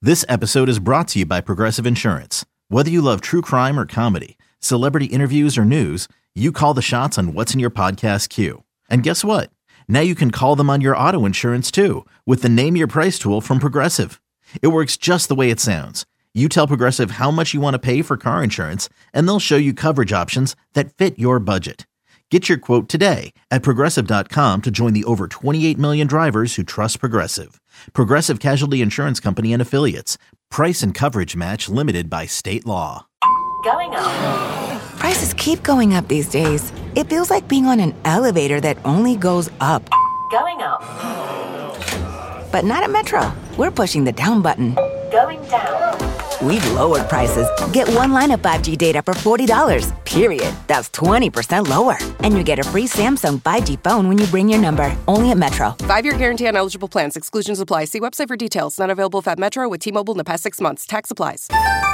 This episode is brought to you by Progressive Insurance. Whether you love true crime or comedy, celebrity interviews or news, you call the shots on what's in your podcast queue. And guess what? Now you can call them on your auto insurance too with the Name Your Price tool from Progressive. It works just the way it sounds. You tell Progressive how much you want to pay for car insurance, and they'll show you coverage options that fit your budget. Get your quote today at Progressive.com to join the over 28 million drivers who trust Progressive. Progressive Casualty Insurance Company and Affiliates. Price and coverage match limited by state law. Going up. Prices keep going up these days. It feels like being on an elevator that only goes up. Going up. But not at Metro. We're pushing the down button. Going down. We've lowered prices. Get one line of 5G data for $40, period. That's 20% lower. And you get a free Samsung 5G phone when you bring your number. Only at Metro. 5-year guarantee on eligible plans. Exclusions apply. See website for details. Not available at Metro with T-Mobile in the past 6 months. Tax applies.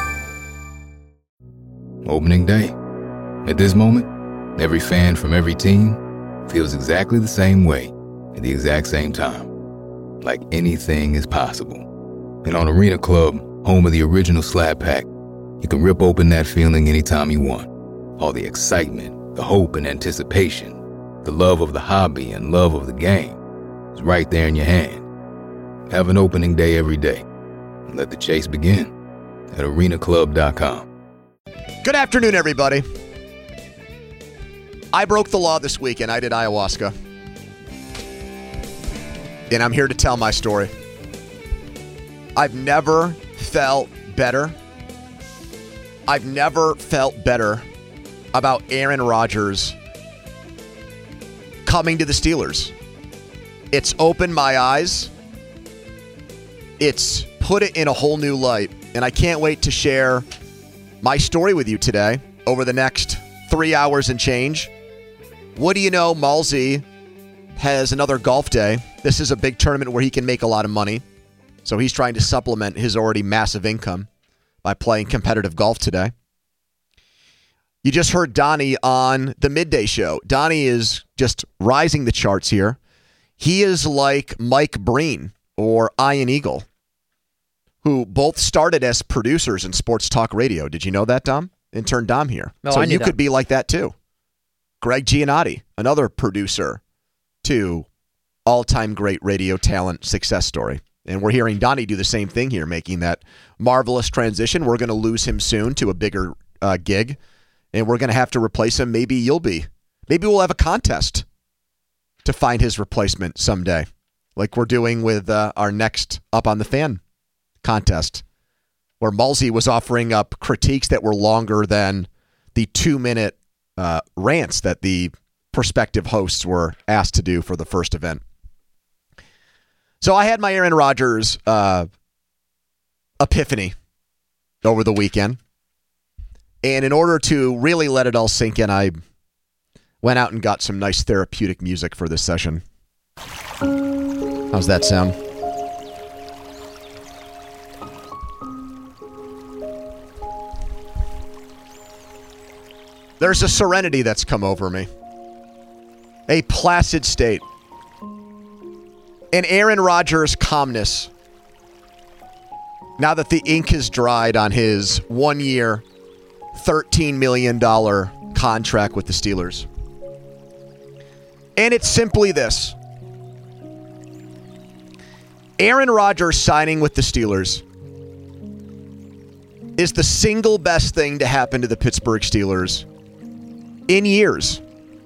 Opening day. At this moment, every fan from every team feels exactly the same way at the exact same time. Like anything is possible. And on Arena Club, home of the original Slab Pack, you can rip open that feeling anytime you want. All the excitement, the hope and anticipation, the love of the hobby and love of the game is right there in your hand. Have an opening day every day and let the chase begin at arenaclub.com. Good afternoon, everybody. I broke the law this weekend. I did ayahuasca. And I'm here to tell my story. I've never felt better. I've never felt better about Aaron Rodgers coming to the Steelers. It's opened my eyes. It's put it in a whole new light. And I can't wait to share my story with you today over the next 3 hours and change. What do you know? Malzy has another golf day. This is a big tournament where he can make a lot of money. So he's trying to supplement his already massive income by playing competitive golf today. You just heard Donnie on the midday show. Donnie is just rising the charts here. He is like Mike Breen or Ian Eagle, who both started as producers in sports talk radio. Did you know that, Dom? Intern Dom here. No, so I knew you that. could be like that too. Greg Giannotti, another producer to all-time great radio talent success story. And we're hearing Donnie do the same thing here, making that marvelous transition. We're going to lose him soon to a bigger gig, and we're going to have to replace him. Maybe you'll be. Maybe we'll have a contest to find his replacement someday, like we're doing with our next Up on the Fan contest, where Malzy was offering up critiques that were longer than the 2-minute rants that the prospective hosts were asked to do for the first event. So I had my Aaron Rodgers epiphany over the weekend. And in order to really let it all sink in, I went out and got some nice therapeutic music for this session. How's that sound? There's a serenity that's come over me. A placid state. And Aaron Rodgers' calmness, now that the ink has dried on his 1-year, $13 million contract with the Steelers. And it's simply this. Aaron Rodgers signing with the Steelers is the single best thing to happen to the Pittsburgh Steelers in years.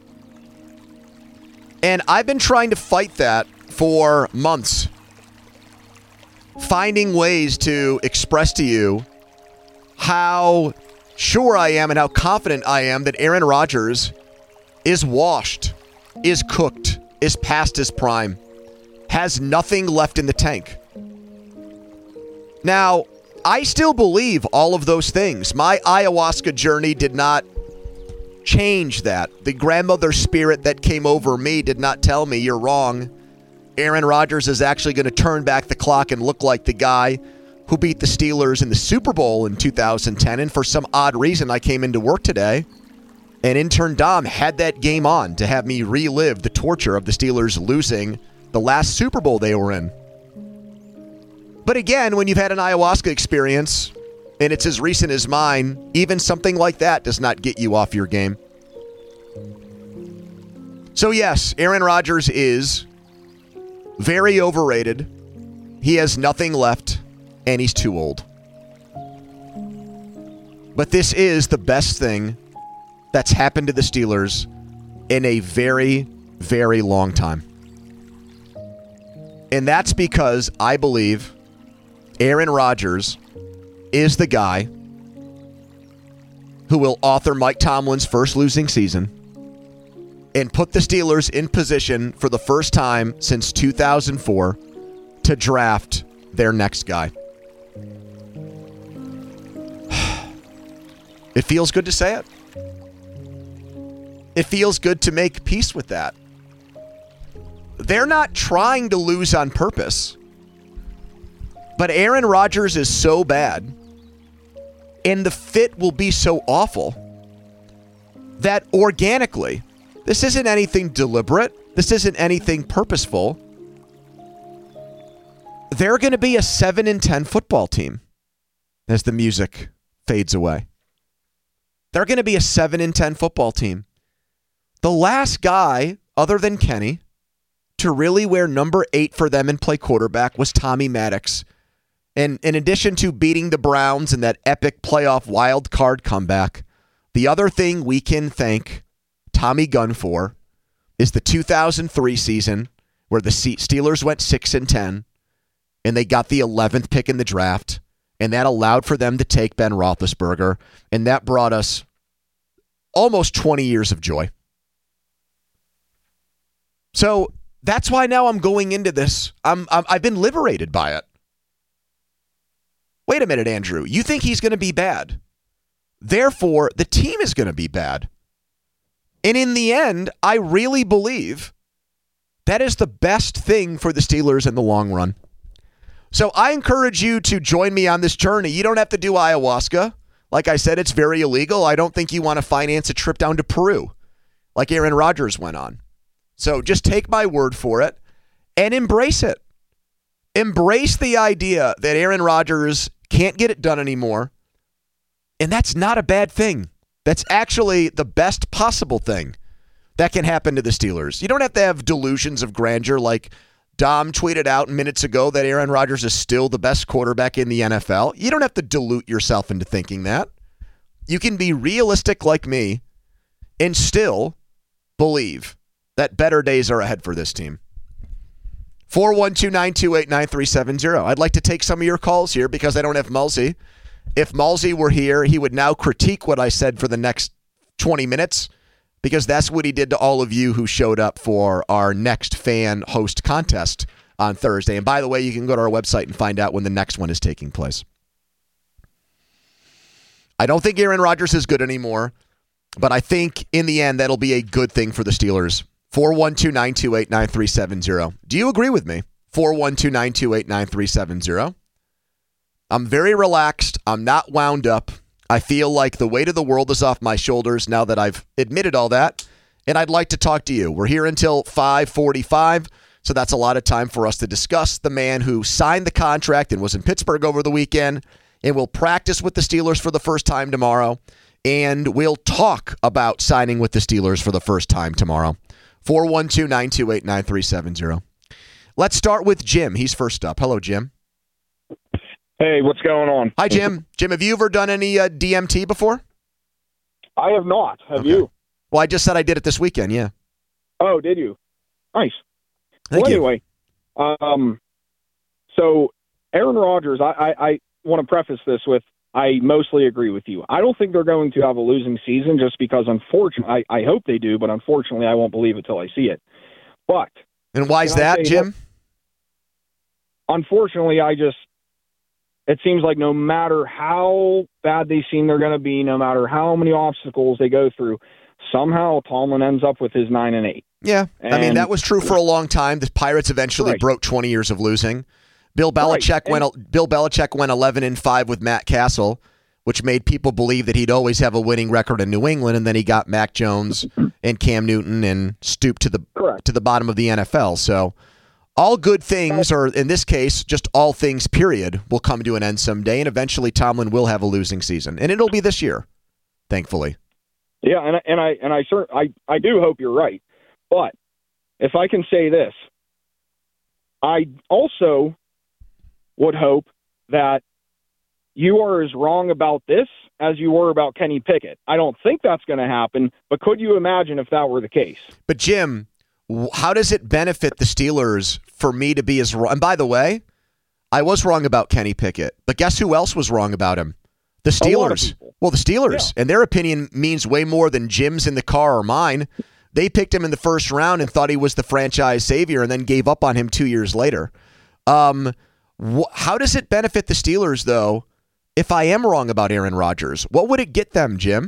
And I've been trying to fight that for months, finding ways to express to you how sure I am and how confident I am that Aaron Rodgers is washed, is cooked, is past his prime, has nothing left in the tank. Now, I still believe all of those things. My ayahuasca journey did not change that. The grandmother spirit that came over me did not tell me you're wrong. Aaron Rodgers is actually going to turn back the clock and look like the guy who beat the Steelers in the Super Bowl in 2010. And for some odd reason, I came into work today and intern Dom had that game on to have me relive the torture of the Steelers losing the last Super Bowl they were in. But again, when you've had an ayahuasca experience, and it's as recent as mine, even something like that does not get you off your game. So yes, Aaron Rodgers is very overrated. He has nothing left, and he's too old. But this is the best thing that's happened to the Steelers in a very, very long time. And that's because I believe Aaron Rodgers is the guy who will author Mike Tomlin's first losing season and put the Steelers in position for the first time since 2004 to draft their next guy. It feels good to say it. It feels good to make peace with that. They're not trying to lose on purpose. But Aaron Rodgers is so bad, and the fit will be so awful, that organically, this isn't anything deliberate. This isn't anything purposeful. They're going to be a 7-10 football team as the music fades away. They're going to be a 7-10 football team. The last guy, other than Kenny, to really wear number 8 for them and play quarterback was Tommy Maddox. And in addition to beating the Browns in that epic playoff wild card comeback, the other thing we can thank Tommy Gunn for is the 2003 season where the Steelers went 6-10 and they got the 11th pick in the draft, and that allowed for them to take Ben Roethlisberger, and that brought us almost 20 years of joy. So that's why now I'm going into this. I've been liberated by it. Wait a minute, Andrew. You think he's going to be bad. Therefore, the team is going to be bad. And in the end, I really believe that is the best thing for the Steelers in the long run. So I encourage you to join me on this journey. You don't have to do ayahuasca. Like I said, it's very illegal. I don't think you want to finance a trip down to Peru like Aaron Rodgers went on. So just take my word for it and embrace it. Embrace the idea that Aaron Rodgers can't get it done anymore. And that's not a bad thing. That's actually the best possible thing that can happen to the Steelers. You don't have to have delusions of grandeur like Dom tweeted out minutes ago that Aaron Rodgers is still the best quarterback in the NFL. You don't have to dilute yourself into thinking that. You can be realistic like me and still believe that better days are ahead for this team. 412-928-9370. I'd like to take some of your calls here because I don't have Mulsey. If Mulsey were here, he would now critique what I said for the next 20 minutes because that's what he did to all of you who showed up for our next fan host contest on Thursday. And by the way, you can go to our website and find out when the next one is taking place. I don't think Aaron Rodgers is good anymore, but I think in the end that'll be a good thing for the Steelers. 412-928-9370. Do you agree with me? 412-928-9370. I'm very relaxed. I'm not wound up. I feel like the weight of the world is off my shoulders now that I've admitted all that, and I'd like to talk to you. We're here until 5:45, so that's a lot of time for us to discuss the man who signed the contract and was in Pittsburgh over the weekend and will practice with the Steelers for the first time tomorrow, and we'll talk about signing with the Steelers for the first time tomorrow. 412-928-9370. Let's start with Jim. He's first up. Hello, Jim. Hey, what's going on? Hi, Jim. Jim, have you ever done any DMT before? I have not. Have you? Well, I just said I did it this weekend, yeah. Oh, did you? Nice. Thank you. Anyway, so Aaron Rodgers, I want to preface this with I mostly agree with you. I don't think they're going to have a losing season just because, unfortunately, I hope they do, but unfortunately I won't believe it till I see it. But and why is that, Jim? Unfortunately, it seems like no matter how bad they seem they're going to be, no matter how many obstacles they go through, somehow Tomlin ends up with his 9-8. Yeah, I mean, that was true for a long time. The Pirates eventually broke 20 years of losing. Bill Belichick went 11-5 with Matt Castle, which made people believe that he'd always have a winning record in New England, and then he got Mac Jones and Cam Newton and stooped to the bottom of the NFL. So all good things, or in this case, just all things, period, will come to an end someday, and eventually Tomlin will have a losing season, and it'll be this year, thankfully. Yeah, and I do hope you're right. But if I can say this, I also would hope that you are as wrong about this as you were about Kenny Pickett. I don't think that's going to happen, but could you imagine if that were the case? But Jim, how does it benefit the Steelers for me to be as wrong? And by the way, I was wrong about Kenny Pickett, but guess who else was wrong about him? The Steelers. Well, the Steelers. Yeah. And their opinion means way more than Jim's in the car or mine. They picked him in the first round and thought he was the franchise savior and then gave up on him 2 years later. How does it benefit the Steelers, though, if I am wrong about Aaron Rodgers? What would it get them, Jim?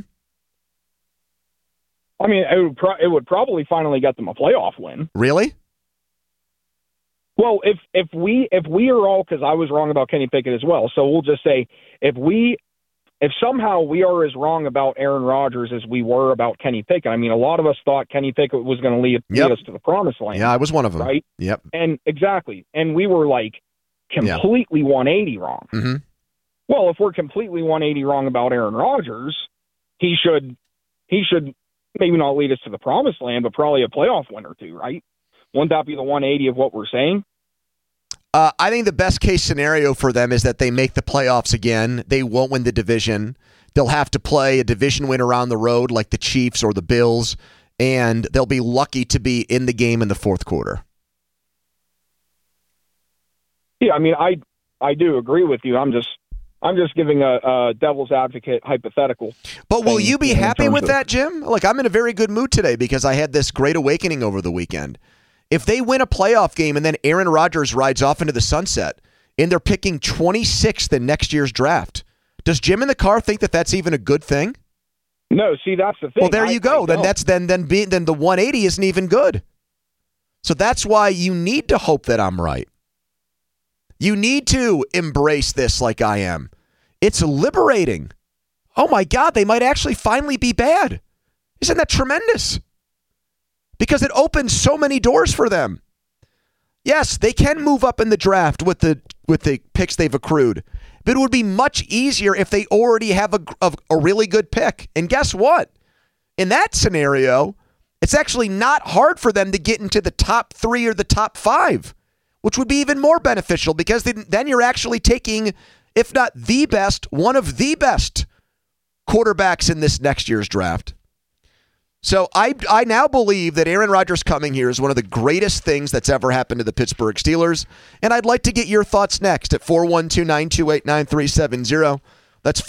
I mean, it would probably finally get them a playoff win. Really? Well, if we are all, because I was wrong about Kenny Pickett as well, so we'll just say if somehow we are as wrong about Aaron Rodgers as we were about Kenny Pickett. I mean, a lot of us thought Kenny Pickett was going to lead us to the promised land. Yeah, I was one of them. Right? Yep. And exactly. And we were like completely 180 wrong. Mm-hmm. Well, if we're completely 180 wrong about Aaron Rodgers, he should maybe not lead us to the promised land, but probably a playoff win or two, right? Wouldn't that be the 180 of what we're saying? I think the best case scenario for them is that they make the playoffs again. They won't win the division. They'll have to play a division winner on the road like the Chiefs or the Bills, and they'll be lucky to be in the game in the fourth quarter. Yeah, I mean, I do agree with you. I'm just giving a devil's advocate hypothetical. But will you be happy with that, Jim? Look, I'm in a very good mood today because I had this great awakening over the weekend. If they win a playoff game and then Aaron Rodgers rides off into the sunset and they're picking 26th in next year's draft, does Jim in the car think that that's even a good thing? No, see, that's the thing. Well, there you go. Then the 180 isn't even good. So that's why you need to hope that I'm right. You need to embrace this like I am. It's liberating. Oh my God, they might actually finally be bad. Isn't that tremendous? Because it opens so many doors for them. Yes, they can move up in the draft with the picks they've accrued, but it would be much easier if they already have a really good pick. And guess what? In that scenario, it's actually not hard for them to get into the top 3 or the top 5, which would be even more beneficial because then you're actually taking, if not the best, one of the best quarterbacks in this next year's draft. So I now believe that Aaron Rodgers coming here is one of the greatest things that's ever happened to the Pittsburgh Steelers. And I'd like to get your thoughts next at 412-928-9370. That's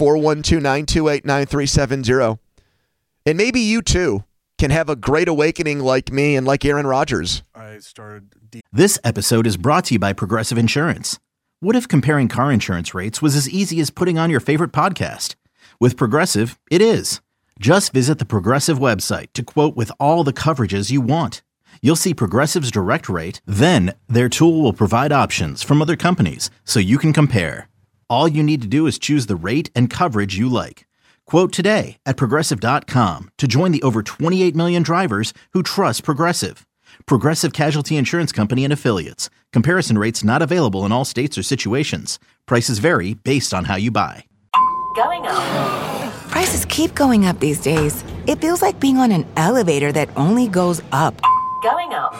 412-928-9370. And maybe you too can have a great awakening like me and like Aaron Rodgers. This episode is brought to you by Progressive Insurance. What if comparing car insurance rates was as easy as putting on your favorite podcast? With Progressive, it is. Just visit the Progressive website to quote with all the coverages you want. You'll see Progressive's direct rate, then their tool will provide options from other companies so you can compare. All you need to do is choose the rate and coverage you like. Quote today at Progressive.com to join the over 28 million drivers who trust Progressive. Progressive Casualty Insurance Company and Affiliates. Comparison rates not available in all states or situations. Prices vary based on how you buy. Going up. Prices keep going up these days. It feels like being on an elevator that only goes up. Going up.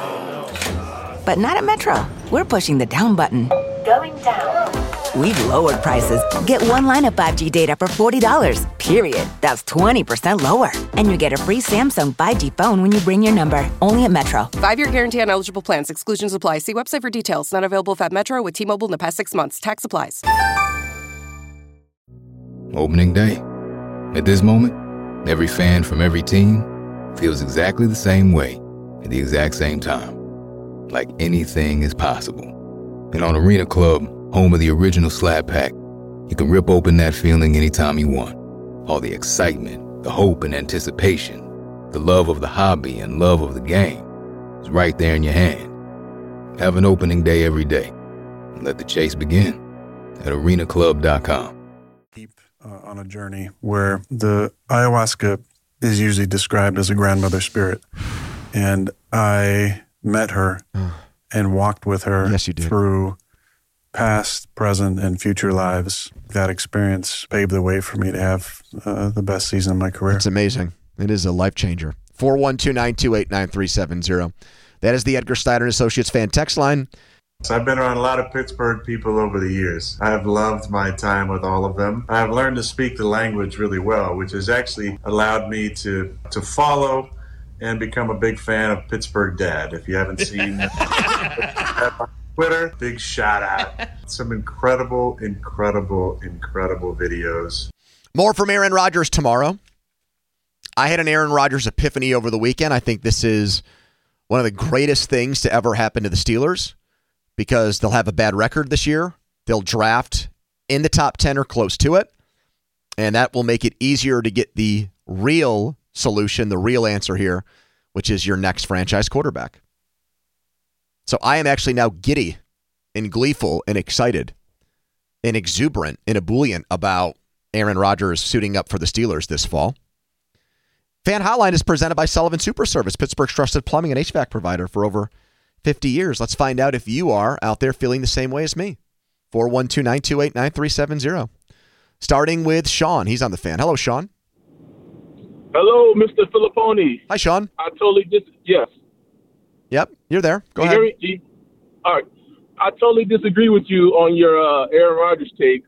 But not at Metro. We're pushing the down button. Going down. We've lowered prices. Get one line of 5G data for $40, period. That's 20% lower. And you get a free Samsung 5G phone when you bring your number. Only at Metro. 5-year guarantee on eligible plans. Exclusions apply. See website for details. Not available at Metro with T-Mobile in the past 6 months. Tax applies. Opening day. At this moment, every fan from every team feels exactly the same way at the exact same time. Like anything is possible. And on Arena Club, home of the original Slab Pack, you can rip open that feeling anytime you want. All the excitement, the hope and anticipation, the love of the hobby and love of the game is right there in your hand. Have an opening day every day. And let the chase begin at arenaclub.com. On a journey where the ayahuasca is usually described as a grandmother spirit. And I met her and walked with her Yes, you did. through past, present, and future lives. That experience paved the way for me to have the best season of my career. It's amazing. It is a life changer. 412-928-9370. That is the Edgar Steiner Associates fan text line. So I've been around a lot of Pittsburgh people over the years. I have loved my time with all of them. I have learned to speak the language really well, which has actually allowed me to follow and become a big fan of Pittsburgh Dad. If you haven't seen on Twitter, big shout out. Some incredible videos. More from Aaron Rodgers tomorrow. I had an Aaron Rodgers epiphany over the weekend. I think this is one of the greatest things to ever happen to the Steelers because they'll have a bad record this year. They'll draft in the top 10 or close to it, and that will make it easier to get the real solution, the real answer here, which is your next franchise quarterback. So I am actually now giddy and gleeful and excited and exuberant and ebullient about Aaron Rodgers suiting up for the Steelers this fall. Fan Hotline is presented by Sullivan Super Service, Pittsburgh's trusted plumbing and HVAC provider for over 50 years. Let's find out if you are out there feeling the same way as me. 412-928-9370. Starting with Sean. He's on the Fan. Hello, Sean. Hello, Mr. Filipponi. Hi, Sean. Yes. Yep, you're there. Go ahead. All right. I totally disagree with you on your Aaron Rodgers take.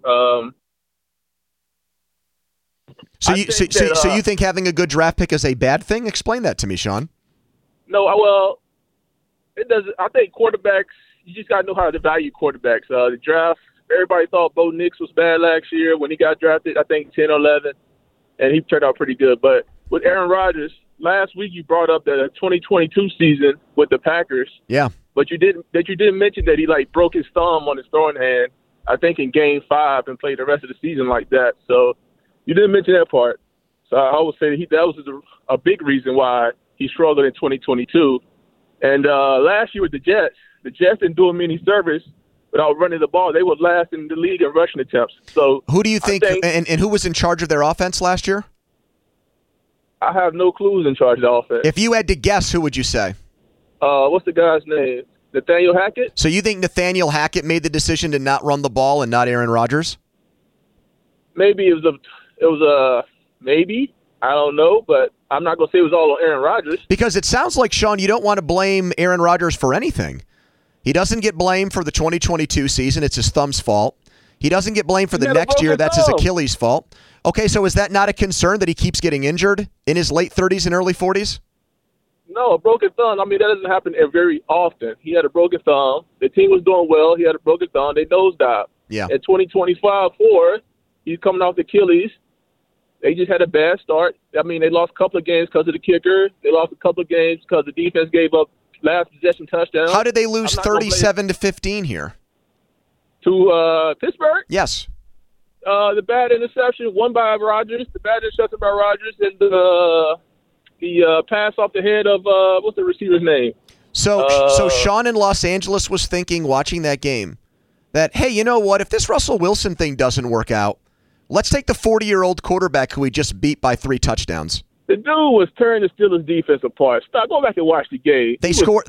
So you think having a good draft pick is a bad thing? Explain that to me, Sean. No, well, it doesn't. I think quarterbacks, you just got to know how to value quarterbacks. The draft, everybody thought Bo Nix was bad last year when he got drafted, I think 10 or 11, and he turned out pretty good. But with Aaron Rodgers, last week you brought up the 2022 season with the Packers. Yeah. But you didn't mention that he broke his thumb on his throwing hand, I think in Game 5, and played the rest of the season like that. So you didn't mention that part. So I would say that was a big reason why he struggled in 2022. And last year with the Jets didn't do him any service without running the ball. They were last in the league in rushing attempts. So who do you think and who was in charge of their offense last year? I have no clue who's in charge of the offense. If you had to guess, who would you say? What's the guy's name? Nathaniel Hackett? So you think Nathaniel Hackett made the decision to not run the ball and not Aaron Rodgers? Maybe it was a maybe. I don't know, but I'm not going to say it was all on Aaron Rodgers. Because it sounds like, Sean, you don't want to blame Aaron Rodgers for anything. He doesn't get blamed for the 2022 season. It's his thumb's fault. He doesn't get blamed for the next year. That's his Achilles fault. Okay, so is that not a concern that he keeps getting injured in his late 30s and early 40s? No, a broken thumb. I mean, that doesn't happen very often. He had a broken thumb. The team was doing well. He had a broken thumb. They nosedived. Yeah. In 2025, he's coming off the Achilles. They just had a bad start. I mean, they lost a couple of games because of the kicker. They lost a couple of games because the defense gave up last possession touchdown. How did they lose 37-15 here? To Pittsburgh? Yes. The bad interception, one by Rodgers, the bad interception by Rodgers, and the pass off the head of, what's the receiver's name? So Sean in Los Angeles was thinking, watching that game, that, hey, you know what? If this Russell Wilson thing doesn't work out, let's take the 40-year-old quarterback who we just beat by 3 touchdowns. The dude was tearing the Steelers defense apart. Stop. Go back and watch the game. They scored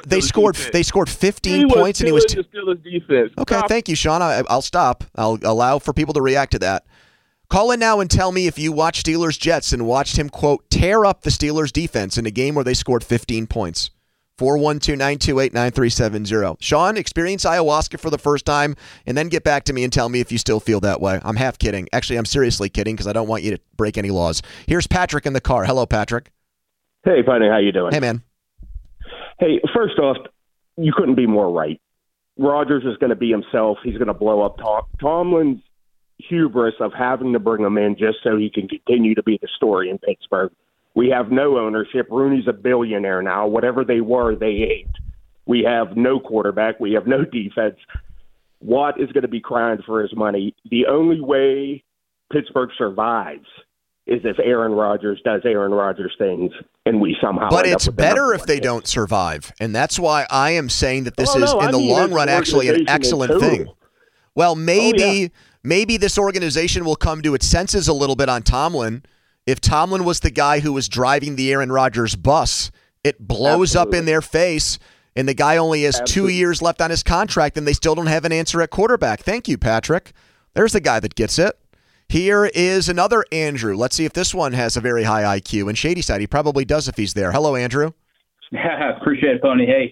15 points, and he was the Steelers defense. Okay, Stop. thank you, Sean. I'll stop. I'll allow for people to react to that. Call in now and tell me if you watched Steelers Jets and watched him, quote, tear up the Steelers defense in a game where they scored 15 points. 412-928-9370. Sean, experience ayahuasca for the first time, and then get back to me and tell me if you still feel that way. I'm half kidding. Actually, I'm seriously kidding because I don't want you to break any laws. Here's Patrick in the car. Hello, Patrick. Hey, Penny, how you doing? Hey, man. Hey, first off, you couldn't be more right. Rodgers is going to be himself. He's going to blow up Tomlin's hubris of having to bring him in just so he can continue to be the story in Pittsburgh. We have no ownership. Rooney's a billionaire now. Whatever they were, they ain't. We have no quarterback. We have no defense. Watt is going to be crying for his money. The only way Pittsburgh survives is if Aaron Rodgers does Aaron Rodgers things and we somehow But end it's up with better if they don't survive. And that's why I am saying that this is, in the long run, actually an excellent thing. Well, maybe this organization will come to its senses a little bit on Tomlin. If Tomlin was the guy who was driving the Aaron Rodgers bus, it blows up in their face. and the guy only has 2 years left on his contract, and they still don't have an answer at quarterback. Thank you, Patrick. There's the guy that gets it. Here is another Andrew. Let's see if this one has a very high IQ. And Shadyside, he probably does if he's there. Hello, Andrew. Appreciate it, Pony. Hey,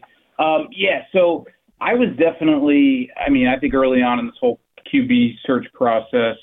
so I was definitely, I think early on in this whole QB search process,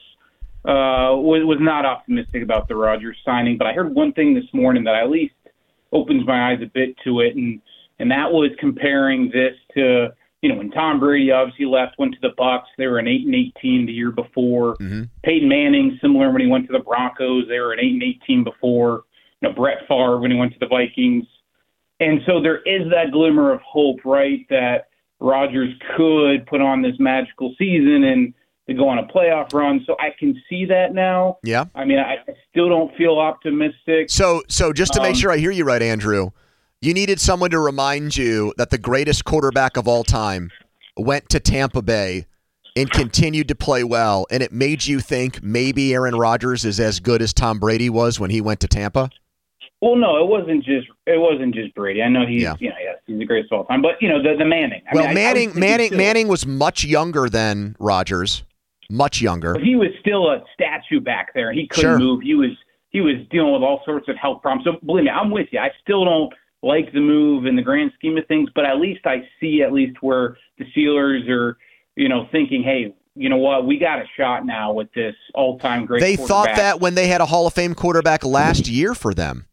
was not optimistic about the Rodgers signing, but I heard one thing this morning that at least opens my eyes a bit to it, and that was comparing this to, when Tom Brady obviously left, went to the Bucs, they were an 8-18 the year before. Mm-hmm. Peyton Manning, similar when he went to the Broncos, they were an 8-18 before. Brett Favre when he went to the Vikings. And so there is that glimmer of hope, right, that Rodgers could put on this magical season and to go on a playoff run. So I can see that now. Yeah. I still don't feel optimistic. So just to make sure I hear you right, Andrew, you needed someone to remind you that the greatest quarterback of all time went to Tampa Bay and continued to play well, and it made you think maybe Aaron Rodgers is as good as Tom Brady was when he went to Tampa? Well, no, it wasn't just Brady. I know he's he's the greatest of all time, but the Manning. Manning was much younger than Rodgers, much younger. But he was still a statue back there. He couldn't move. He was dealing with all sorts of health problems. So believe me, I'm with you. I still don't like the move in the grand scheme of things, but at least I see where the Steelers are, thinking, hey, you know what, we got a shot now with this all-time great They quarterback. thought that when they had a Hall of Fame quarterback last year for them.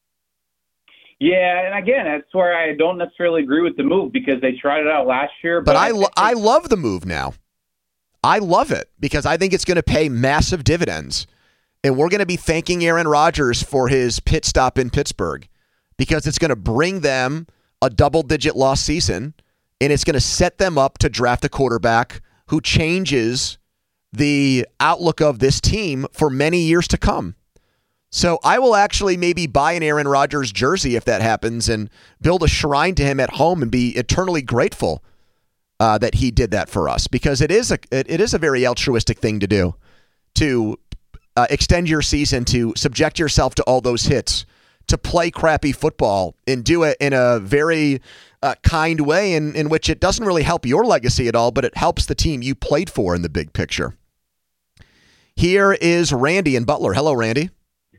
Yeah, and again, that's where I don't necessarily agree with the move because they tried it out last year. But I love the move now. I love it because I think it's going to pay massive dividends. And we're going to be thanking Aaron Rodgers for his pit stop in Pittsburgh because it's going to bring them a double-digit loss season, and it's going to set them up to draft a quarterback who changes the outlook of this team for many years to come. So I will actually maybe buy an Aaron Rodgers jersey if that happens and build a shrine to him at home and be eternally grateful that he did that for us because it is a very altruistic thing to do, to extend your season, to subject yourself to all those hits, to play crappy football and do it in a very kind way in which it doesn't really help your legacy at all, but it helps the team you played for in the big picture. Here is Randy in Butler. Hello, Randy.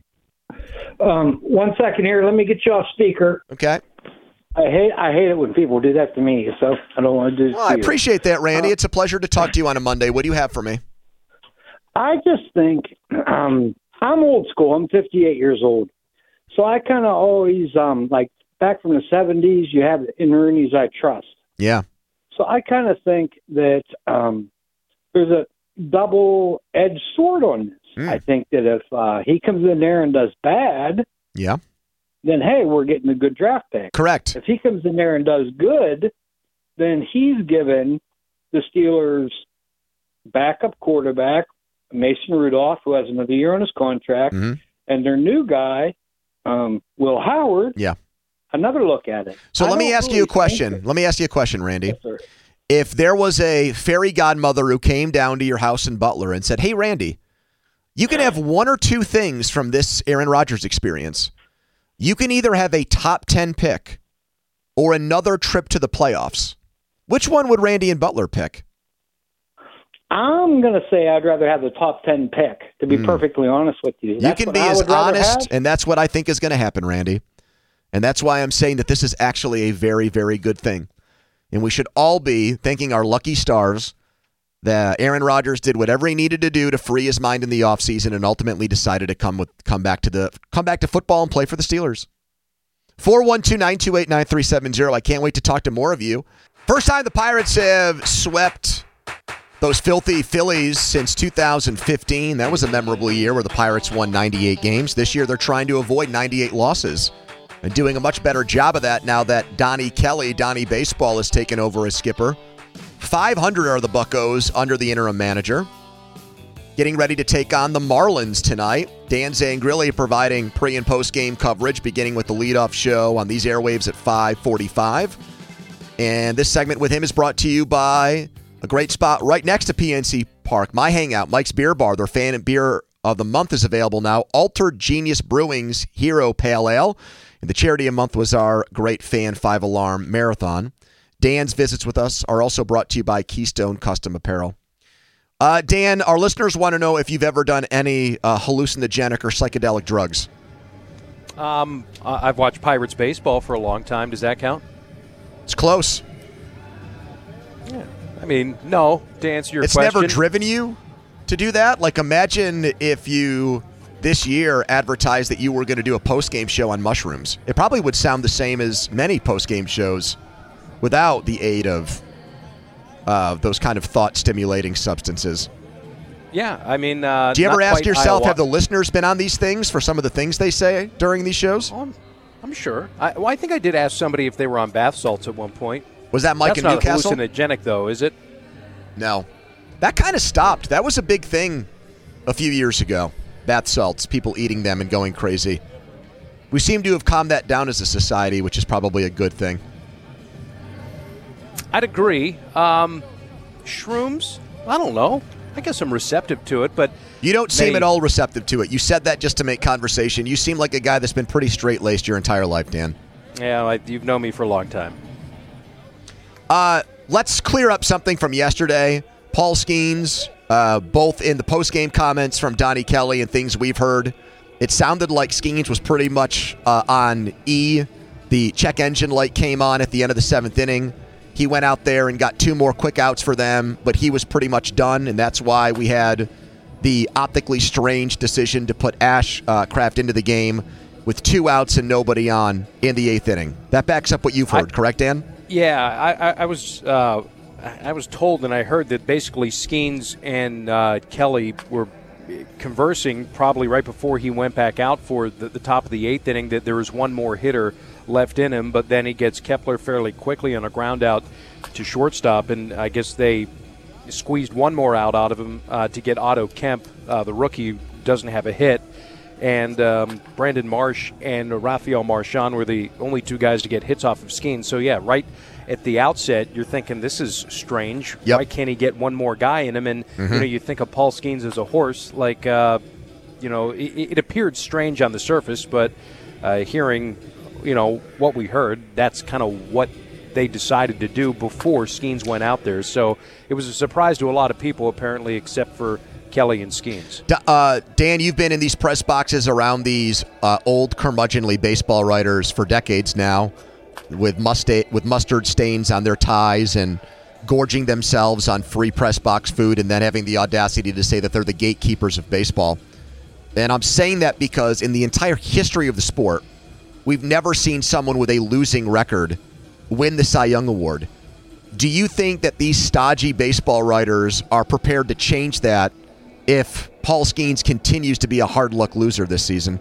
1 second here. Let me get you off speaker. Okay. I hate it when people do that to me, so I don't want to do it. Well, I appreciate that, Randy. It's a pleasure to talk to you on a Monday. What do you have for me? I just think I'm old school. I'm 58 years old. So I kind of always, like back from the 70s, you have attorneys I trust. Yeah. So I kind of think that there's a double-edged sword on this. I think that if he comes in there and does bad, then, hey, we're getting a good draft pick. Correct. If he comes in there and does good, then he's given the Steelers backup quarterback, Mason Rudolph, who has another year on his contract, and their new guy, Will Howard, another look at it. So let me ask you a question. Let me ask you a question, Randy. Yes, sir. If there was a fairy godmother who came down to your house in Butler and said, hey, Randy, you can have one or two things from this Aaron Rodgers experience. You can either have a top 10 pick or another trip to the playoffs. Which one would Randy and Butler pick? I'm going to say I'd rather have the top 10 pick, to be perfectly honest with you. You can be as honest, and that's what I think is going to happen, Randy. And that's why I'm saying that this is actually a very, very good thing. And we should all be thanking our lucky stars that Aaron Rodgers did whatever he needed to do to free his mind in the offseason and ultimately decided to come back to football and play for the Steelers. 412-928-9370. I can't wait to talk to more of you. First time the Pirates have swept those filthy Phillies since 2015. That was a memorable year where the Pirates won 98 games. This year they're trying to avoid 98 losses and doing a much better job of that now that Donnie Kelly, Donnie Baseball, has taken over as skipper. 500 are the Buccos under the interim manager. Getting ready to take on the Marlins tonight. Dan Zangrilli providing pre- and post-game coverage, beginning with the leadoff show on these airwaves at 5:45. And this segment with him is brought to you by a great spot right next to PNC Park, My Hangout, Mike's Beer Bar. Their fan and beer of the month is available now. Altered Genius Brewing's Hero Pale Ale. And the charity of the month was our great Fan 5 Alarm Marathon. Dan's visits with us are also brought to you by Keystone Custom Apparel. Dan, our listeners want to know if you've ever done any hallucinogenic or psychedelic drugs. I've watched Pirates baseball for a long time. Does that count? It's close. Yeah. I mean, no, to answer your question. It's never driven you to do that? Like, imagine if you, this year, advertised that you were going to do a post-game show on mushrooms. It probably would sound the same as many post-game shows without the aid of those kind of thought-stimulating substances. Yeah, I mean... do you ever ask yourself, have the listeners been on these things for some of the things they say during these shows? Oh, I'm sure. I think I did ask somebody if they were on bath salts at one point. Was that Mike in Newcastle? That's not hallucinogenic, though, is it? No. That kind of stopped. That was a big thing a few years ago. Bath salts, people eating them and going crazy. We seem to have calmed that down as a society, which is probably a good thing. I'd agree. Shrooms? I don't know. I guess I'm receptive to it, but... You don't seem at all receptive to it. You said that just to make conversation. You seem like a guy that's been pretty straight-laced your entire life, Dan. Yeah, you've known me for a long time. Let's clear up something from yesterday. Paul Skeens, both in the post-game comments from Donnie Kelly and things we've heard, it sounded like Skeens was pretty much on E. The check engine light came on at the end of the 7th inning. He went out there and got 2 more quick outs for them, but he was pretty much done, and that's why we had the optically strange decision to put Ashcraft into the game with 2 outs and nobody on in the 8th inning. That backs up what you've heard, correct, Dan? Yeah, I was told and I heard that basically Skeens and Kelly were conversing probably right before he went back out for the top of the 8th inning, that there was one more hitter left in him, but then he gets Kepler fairly quickly on a ground out to shortstop, and I guess they squeezed one more out of him to get Otto Kemp, the rookie, doesn't have a hit, and Brandon Marsh and Rafael Marchand were the only 2 guys to get hits off of Skeens. So yeah, right at the outset, you're thinking this is strange. Yep. Why can't he get one more guy in him? And you think of Paul Skeens as a horse, like it appeared strange on the surface, but hearing what we heard, that's kind of what they decided to do before Skeens went out there. So it was a surprise to a lot of people, apparently, except for Kelly and Skeens. Dan, you've been in these press boxes around these old curmudgeonly baseball writers for decades now, with mustard stains on their ties and gorging themselves on free press box food, and then having the audacity to say that they're the gatekeepers of baseball. And I'm saying that because in the entire history of the sport, we've never seen someone with a losing record win the Cy Young Award. Do you think that these stodgy baseball writers are prepared to change that if Paul Skeens continues to be a hard luck loser this season?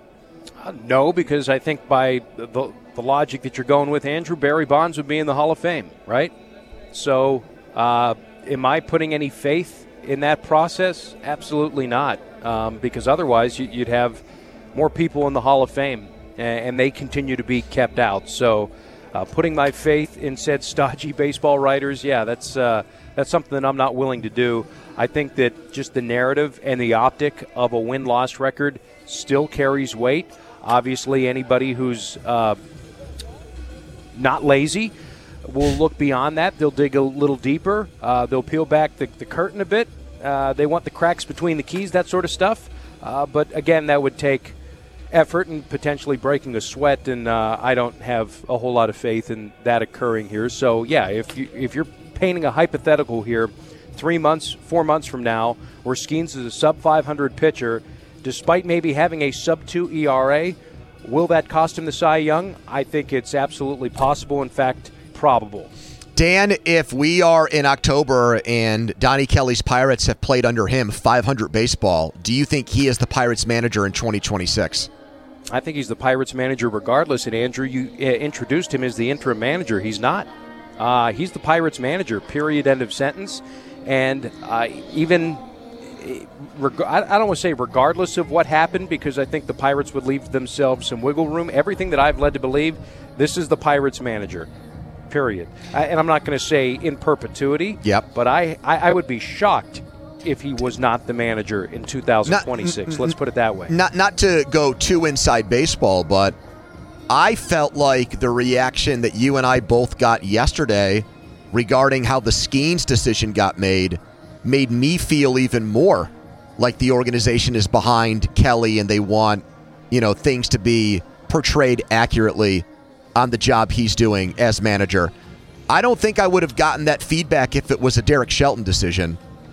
No, because I think by the logic that you're going with, Andrew, Barry Bonds would be in the Hall of Fame, right? So am I putting any faith in that process? Absolutely not, because otherwise you'd have more people in the Hall of Fame, and they continue to be kept out. So putting my faith in said stodgy baseball writers, yeah, that's something that I'm not willing to do. I think that just the narrative and the optic of a win-loss record still carries weight. Obviously, anybody who's not lazy will look beyond that. They'll dig a little deeper. They'll peel back the curtain a bit. They want the cracks between the keys, that sort of stuff. But, again, that would take effort and potentially breaking a sweat, and I don't have a whole lot of faith in that occurring here. So, yeah, if you're painting a hypothetical here, 3 months, 4 months from now, where Skeens is a sub-500 pitcher, despite maybe having a sub-2 ERA, will that cost him the Cy Young? I think it's absolutely possible, in fact, probable. Dan, if we are in October and Donnie Kelly's Pirates have played under him 500 baseball, do you think he is the Pirates manager in 2026? I think he's the Pirates manager regardless, and Andrew, you introduced him as the interim manager. He's not. He's the Pirates manager, period, end of sentence. And even, I don't want to say regardless of what happened, because I think the Pirates would leave themselves some wiggle room. Everything that I've led to believe, this is the Pirates manager, period. And I'm not going to say in perpetuity, yep. But I would be shocked if he was not the manager in 2026. Let's put it that way. Not to go too inside baseball, but I felt like the reaction that you and I both got yesterday regarding how the Skeens decision got made me feel even more like the organization is behind Kelly and they want, things to be portrayed accurately on the job he's doing as manager. I don't think I would have gotten that feedback if it was a Derek Shelton decision,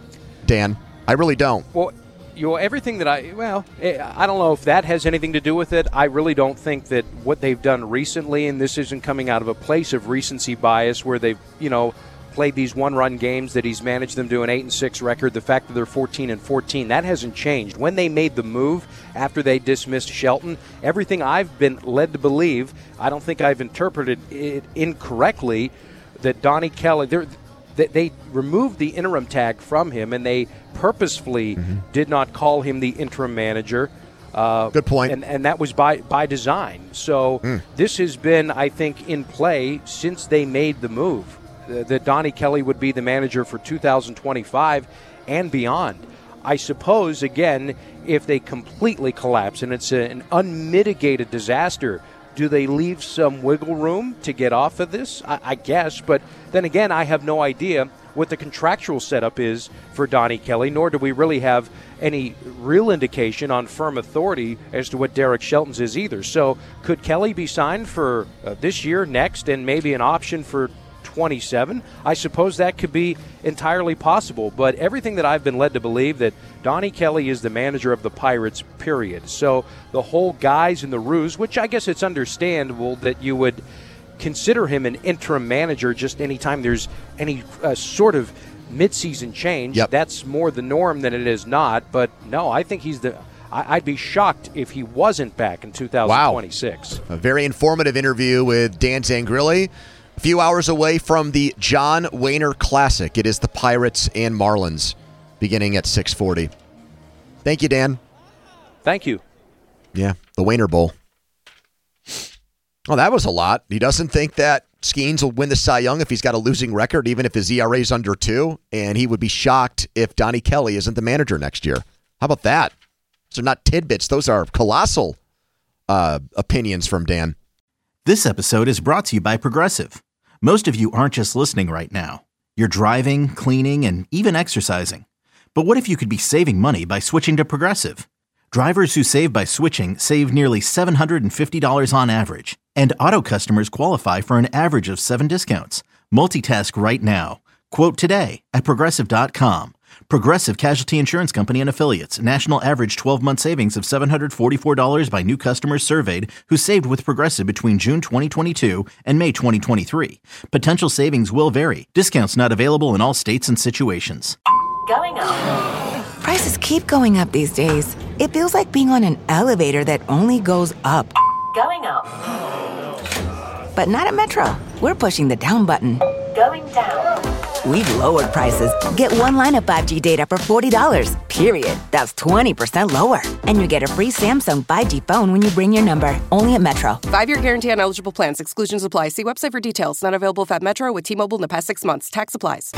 Dan. I really don't. Well, everything that I don't know if that has anything to do with it. I really don't think that what they've done recently, and this isn't coming out of a place of recency bias where they've, played these one-run games, that he's managed them to an 8-6 record, the fact that they're 14-14, that hasn't changed. When they made the move after they dismissed Shelton, everything I've been led to believe, I don't think I've interpreted it incorrectly, that Donnie Kelly, they removed the interim tag from him, and they purposefully did not call him the interim manager. Good point. And that was by design. So this has been, I think, in play since they made the move, that Donnie Kelly would be the manager for 2025 and beyond. I suppose, again, if they completely collapse and it's an unmitigated disaster, do they leave some wiggle room to get off of this? I guess. But then again, I have no idea what the contractual setup is for Donnie Kelly, nor do we really have any real indication on firm authority as to what Derek Shelton's is either. So could Kelly be signed for this year, next, and maybe an option for 27? I suppose that could be entirely possible, but everything that I've been led to believe that Donnie Kelly is the manager of the Pirates, period. So the whole guys in the ruse, which I guess it's understandable that you would consider him an interim manager just anytime there's any sort of midseason change. Yep. That's more the norm than it is not, but no, I think he's I'd be shocked if he wasn't back in 2026. Wow. A very informative interview with Dan Zangrilli. A few hours away from the John Wehner Classic. It is the Pirates and Marlins beginning at 6:40. Thank you, Dan. Thank you. Yeah, the Wehner Bowl. Oh, that was a lot. He doesn't think that Skeens will win the Cy Young if he's got a losing record, even if his ERA is under 2, and he would be shocked if Donnie Kelly isn't the manager next year. How about that? Those are not tidbits. Those are colossal opinions from Dan. This episode is brought to you by Progressive. Most of you aren't just listening right now. You're driving, cleaning, and even exercising. But what if you could be saving money by switching to Progressive? Drivers who save by switching save nearly $750 on average. And auto customers qualify for an average of 7 discounts. Multitask right now. Quote today at Progressive.com. Progressive Casualty Insurance Company and Affiliates. National average 12-month savings of $744 by new customers surveyed who saved with Progressive between June 2022 and May 2023. Potential savings will vary. Discounts not available in all states and situations. Going up. Prices keep going up these days. It feels like being on an elevator that only goes up. Going up. But not at Metro. We're pushing the down button. Going down. We've lowered prices. Get one line of 5G data for $40, period. That's 20% lower. And you get a free Samsung 5G phone when you bring your number. Only at Metro. 5-year guarantee on eligible plans. Exclusions apply. See website for details. Not available if at Metro with T-Mobile in the past 6 months. Tax applies.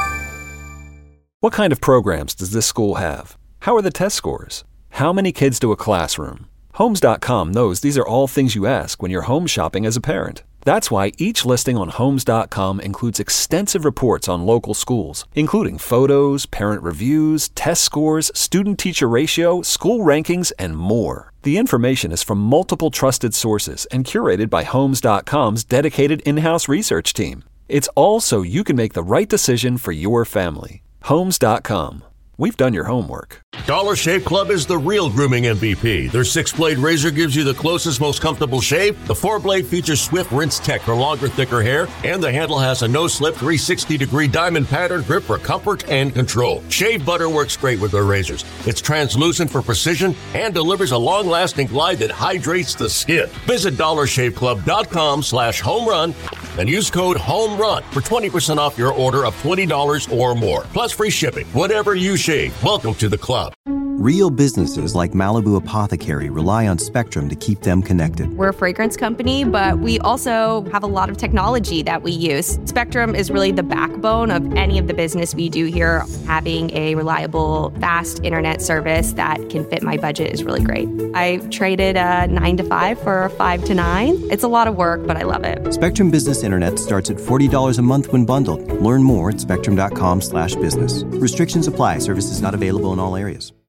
What kind of programs does this school have? How are the test scores? How many kids to a classroom? Homes.com knows these are all things you ask when you're home shopping as a parent. That's why each listing on Homes.com includes extensive reports on local schools, including photos, parent reviews, test scores, student-teacher ratio, school rankings, and more. The information is from multiple trusted sources and curated by Homes.com's dedicated in-house research team. It's all so you can make the right decision for your family. Homes.com. We've done your homework. Dollar Shave Club is the real grooming MVP. Their 6-blade razor gives you the closest, most comfortable shave. The 4-blade features Swift Rinse Tech for longer, thicker hair. And the handle has a no-slip 360-degree diamond pattern grip for comfort and control. Shave butter works great with their razors. It's translucent for precision and delivers a long-lasting glide that hydrates the skin. Visit dollarshaveclub.com/homerun and use code HOMERUN for 20% off your order of $20 or more. Plus free shipping. Whatever you shave, welcome to the club. Real businesses like Malibu Apothecary rely on Spectrum to keep them connected. We're a fragrance company, but we also have a lot of technology that we use. Spectrum is really the backbone of any of the business we do here. Having a reliable, fast internet service that can fit my budget is really great. I traded a 9 to 5 for a 5 to 9. It's a lot of work, but I love it. Spectrum Business Internet starts at $40 a month when bundled. Learn more at spectrum.com/business. Restrictions apply. Services not available in all areas.